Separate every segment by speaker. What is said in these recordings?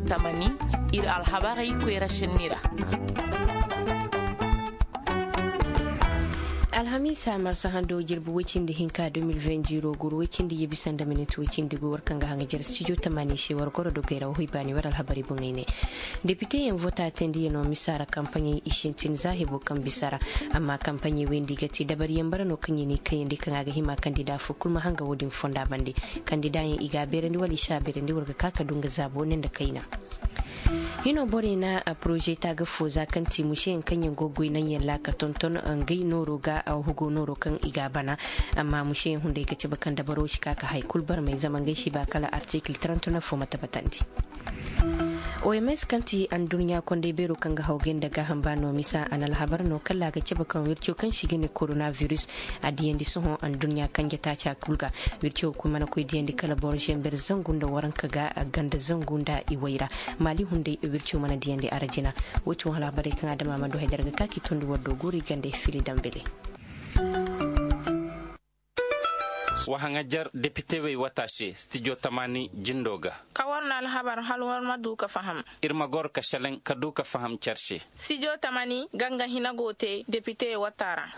Speaker 1: tamani ir alhabari kwera shinira.
Speaker 2: Alhamisa marsa hando jirbu wicin da hinka 2020 guru wicin da yabisan da minute wicin da gowar kan ga hangar studio tamani shewar goro do gaira hui bani war alhabari bungene deputy en vota tendi no misara kampanye ishintin zahibu kan bisara amma kampanye wendi gati da bari yan barano kan yini kan yindi kan ga hima kandida fu kulma hanga wodin fonda bande kandida yin iga bere ni wali sha bere ni warga kaka dunga zabo nan da kaina hino bore na a projet ta ga foza kan timushe in kan yango goi nan yalla ka tonton an gai noro ga a hugo noro kan iga bana amma mushe hunde ga ci bakan da baro shi kaka haikul bar mai zaman gaishi ba kala article 39 fo mata batandi OMS kanti an duniya konde bero kan ga haugen daga hambano misa an alhabar no kala ga ciba kan wircio kan shige ne coronavirus a diyendi soho an duniya kan jata cha kulga wircio kuma na koy diyendi kala borjen ber zangunda waran kaga ganda zangunda iwaira mali hunde wircio mana diyendi arajina wato halabare kan adama mando haidar ga kaki tondu waddo guri gande fili dambele
Speaker 3: wahangajar député we watashe studio tamani jindoga
Speaker 1: kawarna alhabar halwar madu ka faham
Speaker 3: irma gor ka shalen ka du ka faham charshe
Speaker 1: studio tamani ganga hinagote député watara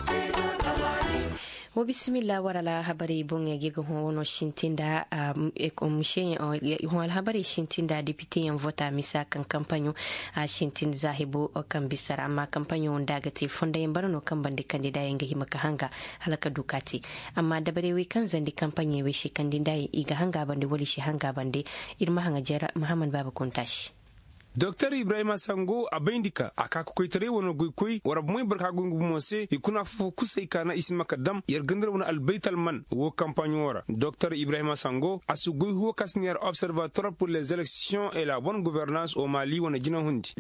Speaker 2: wa bismillah warala habari bonge giga hono shintinda mushe ho habari shintinda député en vota misa kan kampanyo a shintin zahibu kan bisara amma kampanyo daga te fonda en barano kan bande kandida yanga himaka hanga halaka dukati amma da bare we kan zandi kampanye we shi kandida iga hanga bande wali shi hanga bande irma hanga jara muhammad baba kuntashi
Speaker 4: Dr. Ibrahima Sango abindika akaka koitare wono goykoi warab moy barka gungu mose ikuna fu kusai kana isma kadam yergandar wono albaital man wo campagne wora Dr. Ibrahima Sango asu goy ho kasnier observatoire pour les élections et la bonne gouvernance au Mali wono jina hundi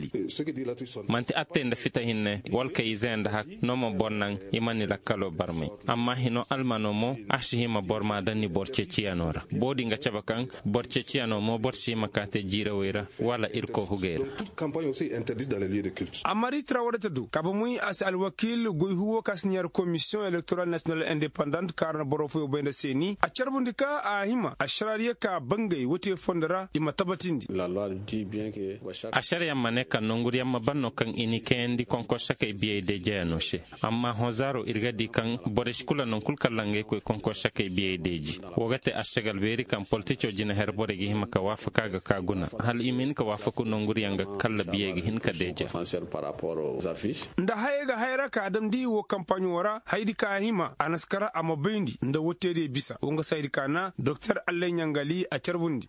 Speaker 3: manti attende fita hinne walka izenda hak nomo bonnan imani lakalo barme amma hino almano mo ashihima borma danni borcecianora bodi nga cabakan borceciano mo borsi makate jira wera wala irko huge
Speaker 5: toute campagne aussi interdite dans les lieux de culte.
Speaker 4: Amari Traoré Tadou, Kabamui as al-Wakil Goyhuo Kasnier Commission électorale nationale indépendante Karna Borofo Benda Seni, a Charbundika a Hima, a Shararia ka Bangay, Wote Fondara, Imatabatindi.
Speaker 5: La loi dit bien que
Speaker 3: Asharia Maneka Nonguria Mabano kan inikendi konkosaka biye de janoshe. Amma Hozaro irgadi kan Boreshkula nonkulka lange kwe konkosaka biye deji. Wogate ashagal beri kan politicho jina herbore gihima ka wafaka ga kaguna. Hal imin ka wafaku nonguri yanga kala biyegi hin ka deja
Speaker 5: par rapport aux affiches
Speaker 4: nda hayga hayra ka adam di wo campagne wara haydi ka hima anaskara amabendi nda wotede bisa wonga saydi kana Dr. Alle Nyangali a Charbundi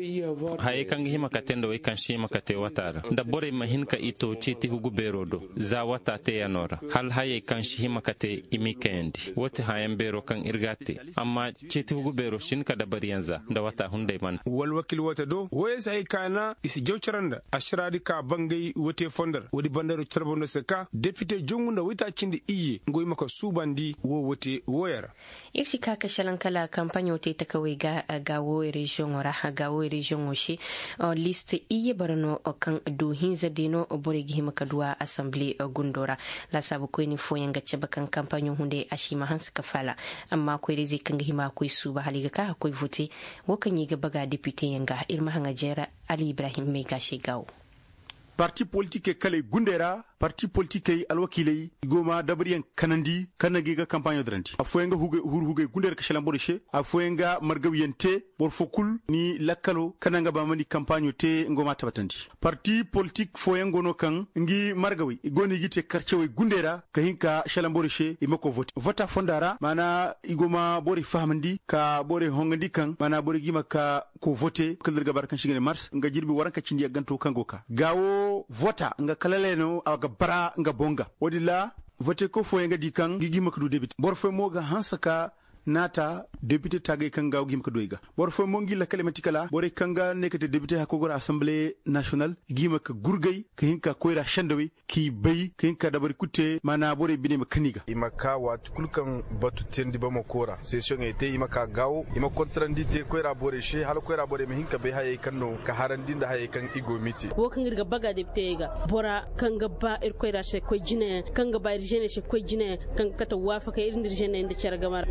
Speaker 3: haye kan hima ka tendo we kan shima ka te watara nda bore ma hin ka ito chiti hugu berodo za wata te yanora hal haye kan shima ka te imikendi wote hayen bero kan irgate amma chiti hugu bero shin ka da bariyanza nda wata hunde man
Speaker 4: wal wakil wata do wo sai kana isi jawcharanda ashradi ka bangay wote fondar wodi bandaru charbondo seka député jongunda wita kindi iye ngoy maka subandi wo wote woyara
Speaker 2: irsi kaka shalan kala campagne wote takawai ga wo region ora ga wo region oshi liste iye barano kan do hinza deno bore gi maka duwa assembly gundora la sabu ko ni fo yanga chaba kan campagne hunde ashima hansa kafala amma ko rezi kan hima ko suba haliga ka ko vote wo kan yi ga baga député yanga irma hanga jera Ali Ibrahim mai gashi gawo
Speaker 6: parti politique kale gundera parti politique alwakilai goma dabriyan kanandi kanagi ga campagne dranti afoyenga huge gunder kashalan borishe afoyenga margawiyente bor fokul ni lakalo kananga ba mani campagne te ngoma tabatandi parti politique foyengo no kan ngi margawi goni gite karchewe gundera kahinka shalan borishe imako vote vota fondara mana igoma bori fahamandi ka bori hongandi kan mana bori gima ka ko vote kalirga barkan shigene mars nga jirbi waranka cindi ganto kangoka gawo vota nga kalaleno aga bara nga bonga wadila vote ko fo nga dikan gigi makdu debit borfo moga hansaka nata député tagay kanga gim ko doyga bor fo mongi la kalematikala bore kanga nekete député hakogor assemblée nationale gima ka gurgay ka hinka koyra shandawi ki bay ka hinka dabari kutte mana bore bine makaniga
Speaker 7: imaka wat kulkan batu tendi ba makora session ete imaka gawo ima kontrandite koyra bore she hal koyra bore me hinka be haye kanno ka harandin da haye kan igo miti
Speaker 8: wo kan irga baga député ga bora kanga ba ir koyra she koy jine kanga ba ir jene she koy jine kan kata wafa ka irin jene inda cergamar
Speaker 9: ha kan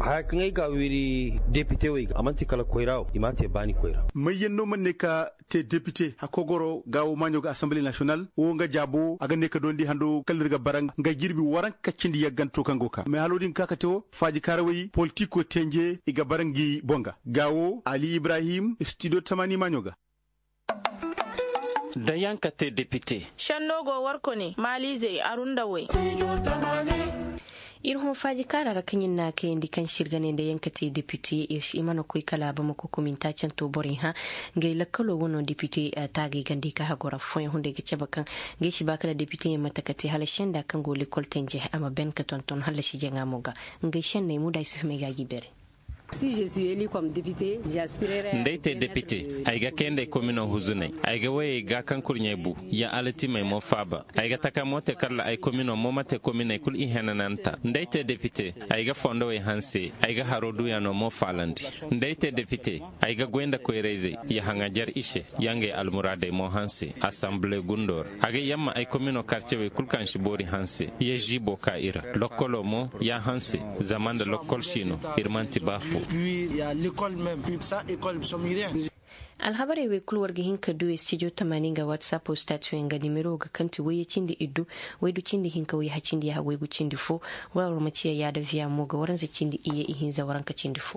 Speaker 9: ngai ga wiri député wai amanti kala koirawo imate bani koira
Speaker 6: mai yanno man ne ka te député hakogoro gawo manyo ga assemblée nationale o nga jabo aga ne ka dondi hando kalirga barang nga girbi waran kaccindi yagganto kangoka mais halodin kakato faji karawi politiko tenje iga barangi bonga gawo Ali Ibrahim studio tamani manyoga
Speaker 3: da yanka te député
Speaker 1: shannogo warko ne malize arunda we
Speaker 2: irhon faji karara kanyin na kayan dikan shirgane da yankate deputy ish imana koi kala ba mako kominta can to bori ha ngai lakalo wono deputy tagi gandi ka hagora foyin hunde ke cabakan ngai shi bakala deputy ya matakati halashen da kan goli koltenje ama ben ka tonton halashi jenga moga ngai shen ne mu da isu me gagi bere.
Speaker 10: Si je suis élu comme député, j'aspirerai
Speaker 3: ndeyte député ayga kende commune huzune ayga waye ga kankurnya bu ya alati mai mo faba ayga taka mote karla ay commune mo mate commune kul i henananta ndeyte député ayga fondo way hanse ayga harodu ya no mo falandi ndeyte député ayga gwenda ko reze ya hanga jar ishe yange almurade mo hanse assemblée gundor aga yamma ay commune quartier way kul kan shibori hanse ye jibo ka ira lokolo mo ya hanse zamanda lokol shino irmanti bafu.
Speaker 11: Puis il y a l'école même. Sans école, nous sommes rien.
Speaker 2: alhabare we kulwar ga hinka duwe studio 80 ga whatsapp statue nga nimero ga kanti waye cindi iddu waydu cindi hinka waye hacindi ha waygu cindi fo wawar maciya ya da via mo ga waran za cindi iye ihin za waran ka cindi fo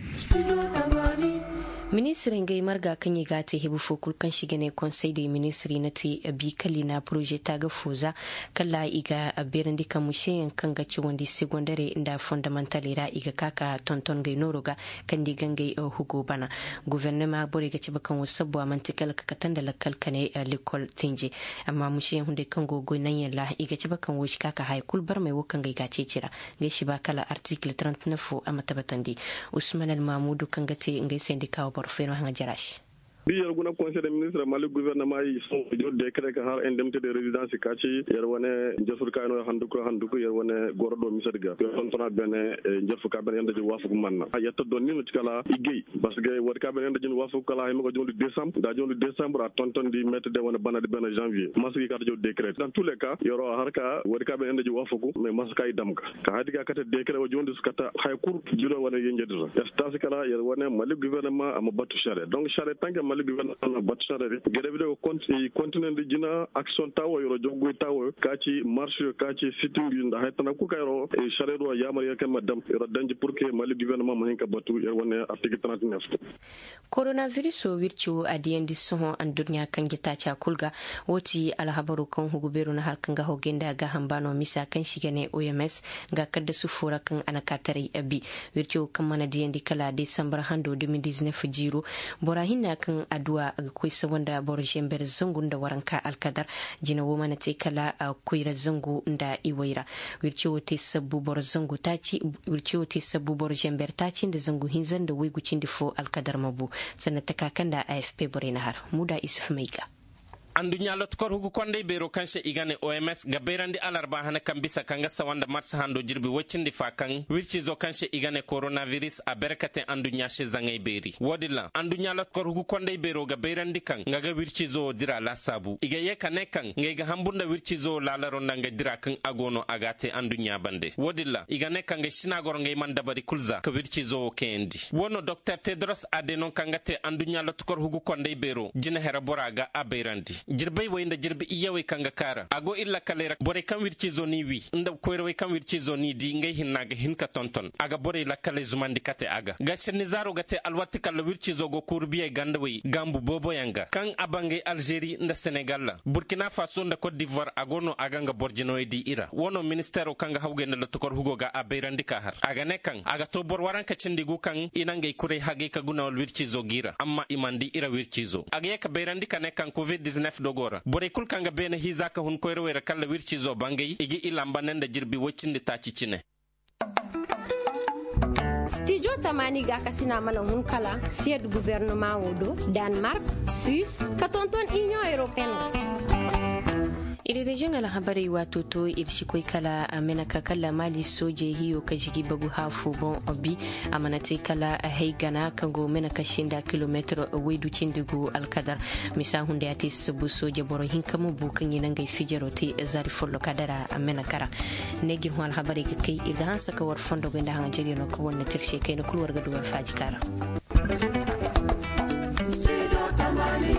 Speaker 2: ministre ngai marga kanyi gate hebu fokul kan shigene conseil de ministre na ti bi kalina projet taga fuza kala iga berandi kamushe kan ga ci wandi secondary nda fundamentally ra iga kaka tonton gai noroga kan digangai hugo bana gouvernement bore ga ci bakan wasabwa mantikal ka katanda lakal kane l'école tinje amma mushe hunde kan gogo nan yalla iga ci bakan wushi kaka hay kul bar mai wakan gai gace cira gai shi ba kala article 39 amma tabatandi Usman al-Mahmoud kan gate ngai syndicat borfeno hanga jarash
Speaker 12: biyar guna conseil des ministres mali gouvernement yi son jo décret ka har indemnité de résidence kaci yer wone jefur kayno handuko yer wone gordo misadiga on tona ben jefur ka ben yanda ji wafu manna yetta don ni ci kala igey parce que wor ka ben yanda ji wafu kala ay mako jondi décembre da jondi décembre a tonton di mettre de wona banade ben janvier masaki ka jo décret dans tous les cas yoro har ka wor ka ben yanda ji wafu ko mais masaka dam ka hadi ka kata décret wo jondi skata hay kur jilo wona yenjedira stas kala yer wone mali gouvernement am batu chare donc chare tanke le gouvernement batcharari gede ko continue de jina action tawo yoro joggo tawo kaci marche kaci sitting nda haytana ku kayro e charedo yamar yake madam yoro danji pour que mali gouvernement mahinka batu yer wonne article 39
Speaker 2: coronavirus o wircu adiendi soho an dunya kan jita cha kulga woti alhabaru kan hugubero na harkan ga hogenda ga hambano misa kan shigane OMS ga kadda sufura kan anakatari abi wircu kan mana diendi kala December hando 2019 jiro borahina kan adua ga koisa wanda borjem ber zangu da waranka alkadar jina woma na te kala koira zangu nda iwaira wircu te sabu bor zangu taci wircu te sabu borjem ber taci da zangu hinzan da wegu cindi fo alkadar mabu sannan ta kakan da AFP bore na har muda isuf maiga
Speaker 3: andu nyalot kor hugu konde bero kanse igane OMS ga berandi alarba hana kambisa kanga sawanda mars hando jirbi wacindi fakan wirci zo kanse igane coronavirus a berkate andu nyashe zangay beri wodilla andu nyalot kor hugu konde bero ga berandi kan ngaga wirci zo dira la sabu iga yeka ne kan ngega hambunda wirci zo la ronda nga dira kan agono agate andu nyabande wodilla igane kan ga shinagor ngay man dabari kulza ka wirci zo kendi wono Dr Tedros Adhanom kangate andu nyalot kor hugu konde bero jina hera boraga a berandi jirbay waynda jirbi iyawe kanga kara ago illa kalera bore kam wirci zoni wi nda koyro kam wirci zoni di ngay hinnaga hinka tonton aga bore la kale zumandi kate aga gache nizaro gate alwati kala wirci zogo kurbiye gandawai gambu bobo yanga kan abange Algerie nda Senegal la Burkina Faso nda Cote d'Ivoire agono aga nga borjino di ira wono ministero kanga hawgenda la tokor hugo ga abeirandi ka har aga ne kan aga to bor waranka cendigu kan inangay kure hage ka gunawol wirci zo gira amma imandi ira wirci zo aga yaka beirandi kan covid-19 dogora bore kulkanga bene hizaka hun koyro wera kala wirci zo bangay igi ilamba nenda jirbi woccinde taci cine
Speaker 13: studio tamani ga kasina mala hun kala sied gouvernement wodo Denmark Suisse katonton Union Européenne
Speaker 2: iri region ala habari wato to irshi koi kala amenaka kala mali soje hiyo kajigi bagu hafu bon obi amanate kala haygana kango menaka shinda kilometer wedu cindigu alkadar misa hunde atis bu soje boro hinkamu bukan yinanga fijero ti zari follo kadara amenakara negir hon habari kai irga hansa ka war fondo ganda hanga jeri no ko wonna tirshe kai no kulwar ga duwar faji kara